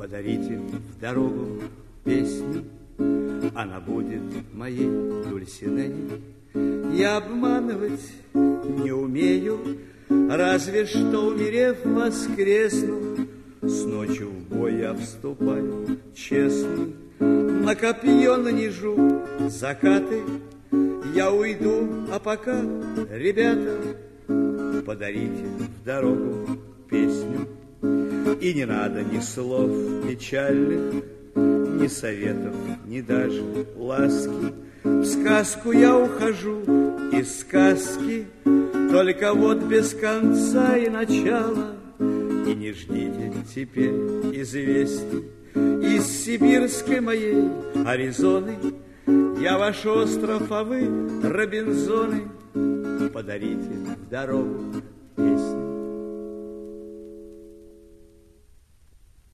Подарите в дорогу песню, она будет моей Дульсинеей. Я обманывать не умею, разве что, умерев, воскресну. С ночью в бой я вступаю честный, на копье нанижу закаты. Я уйду, а пока, ребята, подарите в дорогу песню. И не надо ни слов печальных, ни советов, ни даже ласки. В сказку я ухожу из сказки, только вот без конца и начала. И не ждите теперь известий из сибирской моей Аризоны. Я ваш остров, а вы Робинзоны. Подарите в дорогу